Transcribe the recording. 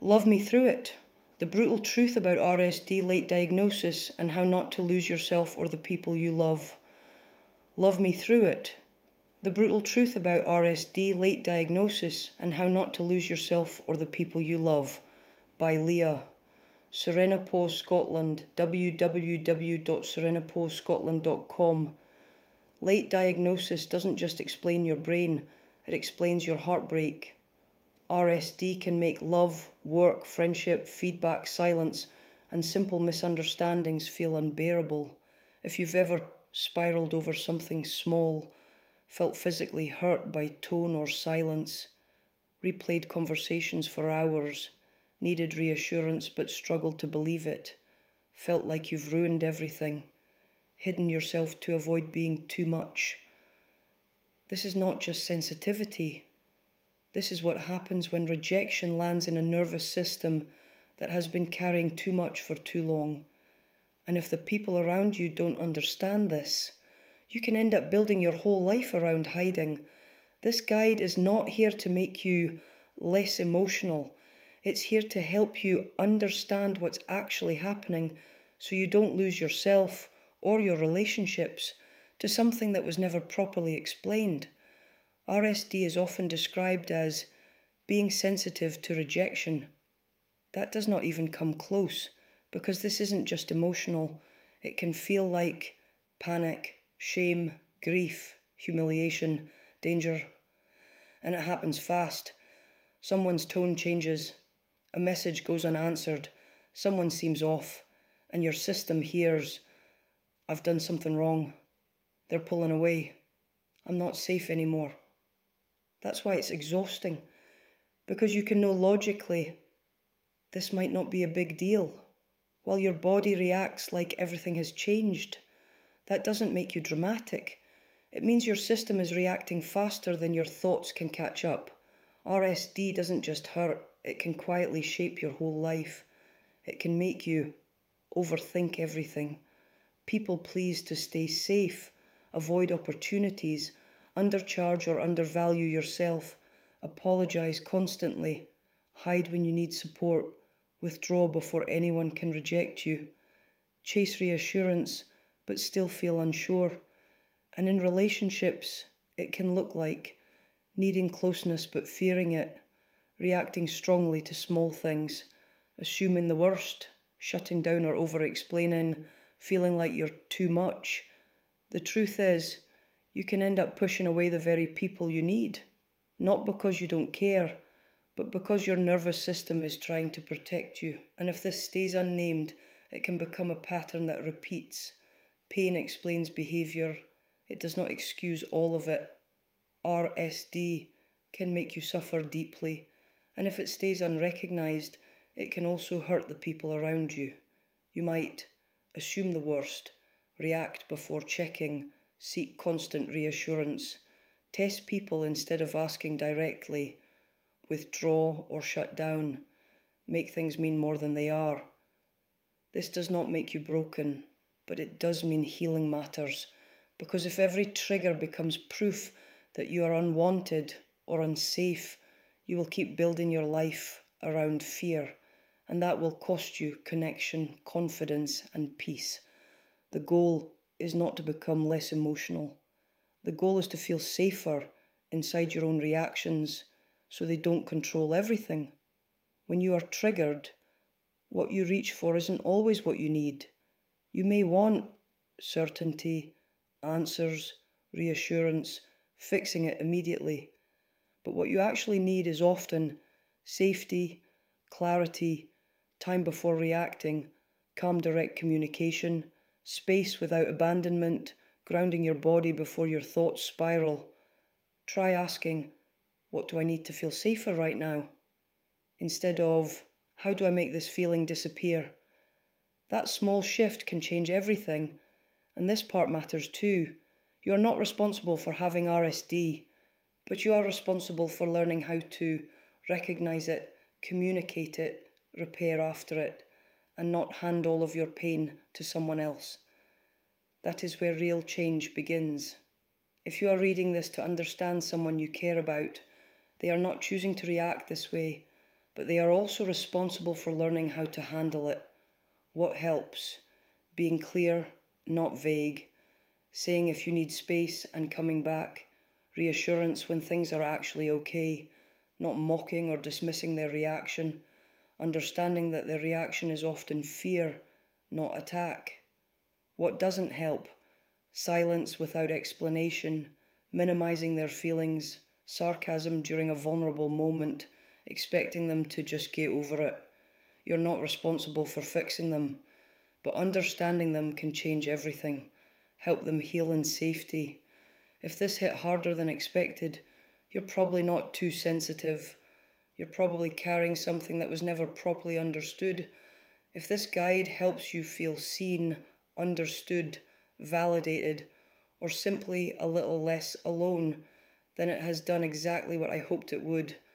Love me through it. The brutal truth about RSD late diagnosis and how not to lose yourself or the people you love. Love me through it. The brutal truth about RSD late diagnosis and how not to lose yourself or the people you love. By Leah. Serenapose Scotland, www.serenaposescotland.com. Late diagnosis doesn't just explain your brain, it explains your heartbreak. RSD can make love, work, friendship, feedback, silence, and simple misunderstandings feel unbearable. If you've ever spiraled over something small, felt physically hurt by tone or silence, replayed conversations for hours, needed reassurance but struggled to believe it, felt like you've ruined everything, hidden yourself to avoid being too much. This is not just sensitivity. This is what happens when rejection lands in a nervous system that has been carrying too much for too long. And if the people around you don't understand this, you can end up building your whole life around hiding. This guide is not here to make you less emotional. It's here to help you understand what's actually happening so you don't lose yourself or your relationships to something that was never properly explained. RSD is often described as being sensitive to rejection. That does not even come close, because this isn't just emotional. It can feel like panic, shame, grief, humiliation, danger. And it happens fast. Someone's tone changes, a message goes unanswered, someone seems off, and your system hears, I've done something wrong. They're pulling away. I'm not safe anymore. That's why it's exhausting, because you can know logically this might not be a big deal, while your body reacts like everything has changed. That doesn't make you dramatic. It means your system is reacting faster than your thoughts can catch up. RSD doesn't just hurt, it can quietly shape your whole life. It can make you overthink everything, people please to stay safe, avoid opportunities, undercharge or undervalue yourself, apologize constantly, hide when you need support, withdraw before anyone can reject you, chase reassurance but still feel unsure. And in relationships, it can look like needing closeness but fearing it, reacting strongly to small things, assuming the worst, shutting down or over-explaining, feeling like you're too much. The truth is, you can end up pushing away the very people you need, not because you don't care, but because your nervous system is trying to protect you. And if this stays unnamed, it can become a pattern that repeats. Pain explains behaviour. It does not excuse all of it. RSD can make you suffer deeply, and if it stays unrecognised, it can also hurt the people around you. You might assume the worst, react before checking, seek constant reassurance, test people instead of asking directly, withdraw or shut down, make things mean more than they are. This does not make you broken, but it does mean healing matters, because if every trigger becomes proof that you are unwanted or unsafe, you will keep building your life around fear, and that will cost you connection, confidence, and peace. The goal is not to become less emotional. The goal is to feel safer inside your own reactions so they don't control everything. When you are triggered, what you reach for isn't always what you need. You may want certainty, answers, reassurance, fixing it immediately. But what you actually need is often safety, clarity, time before reacting, calm direct communication, space without abandonment, grounding your body before your thoughts spiral. Try asking, what do I need to feel safer right now? Instead of, how do I make this feeling disappear? That small shift can change everything, and this part matters too. You are not responsible for having RSD, but you are responsible for learning how to recognise it, communicate it, repair after it, and not hand all of your pain to someone else. That is where real change begins. If you are reading this to understand someone you care about, they are not choosing to react this way, but they are also responsible for learning how to handle it. What helps? Being clear, not vague, saying if you need space and coming back, reassurance when things are actually okay, not mocking or dismissing their reaction, understanding that their reaction is often fear, not attack. What doesn't help? Silence without explanation, minimizing their feelings, sarcasm during a vulnerable moment, expecting them to just get over it. You're not responsible for fixing them, but understanding them can change everything, help them heal in safety. If this hit harder than expected, you're probably not too sensitive. You're probably carrying something that was never properly understood. If this guide helps you feel seen, understood, validated, or simply a little less alone, then it has done exactly what I hoped it would.